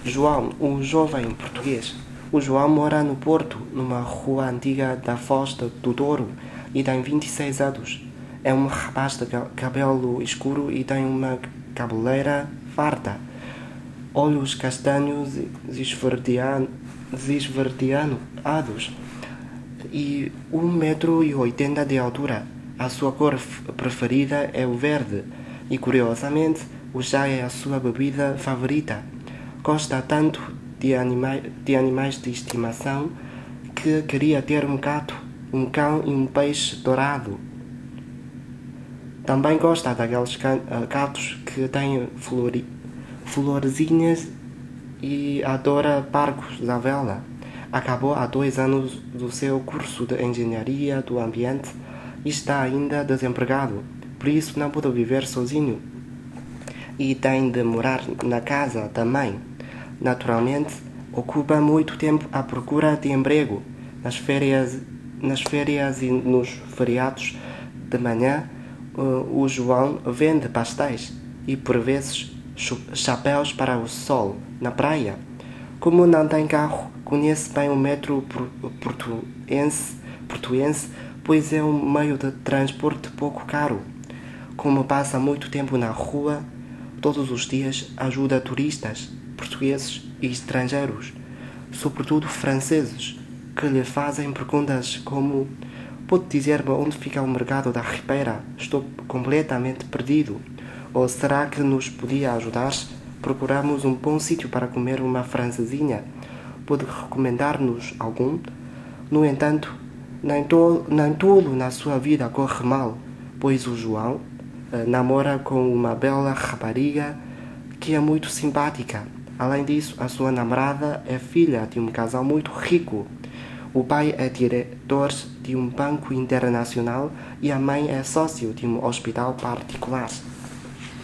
João, o jovem português. O João mora no Porto, numa rua antiga da Foz do Douro, e tem 26 anos. É um rapaz de cabelo escuro e tem uma cabeleira farta, olhos castanhos esverdeados e 1,80 m de altura. A sua cor preferida é o verde e, curiosamente, o chá é a sua bebida favorita. Gosta tanto de animais de estimação que queria ter um gato, um cão e um peixe dourado. Também gosta daqueles gatos que têm florzinhas e adora barcos da vela. Acabou há 2 anos do seu curso de Engenharia do Ambiente e está ainda desempregado, por isso não pode viver sozinho e tem de morar na casa da mãe. Naturalmente, ocupa muito tempo à procura de emprego. Nas férias e nos feriados de manhã, o João vende pastéis e, por vezes, chapéus para o sol na praia. Como não tem carro, conhece bem o metro portuense, pois é um meio de transporte pouco caro. Como passa muito tempo na rua, todos os dias ajuda turistas, portugueses e estrangeiros, sobretudo franceses, que lhe fazem perguntas como: pode dizer-me onde fica o mercado da Ribeira? Estou completamente perdido. Ou será que nos podia ajudar? Procuramos um bom sítio para comer uma francesinha. Pode recomendar-nos algum? No entanto, nem tudo na sua vida corre mal, pois o João namora com uma bela rapariga que é muito simpática. Além disso, a sua namorada é filha de um casal muito rico. O pai é diretor de um banco internacional e a mãe é sócio de um hospital particular.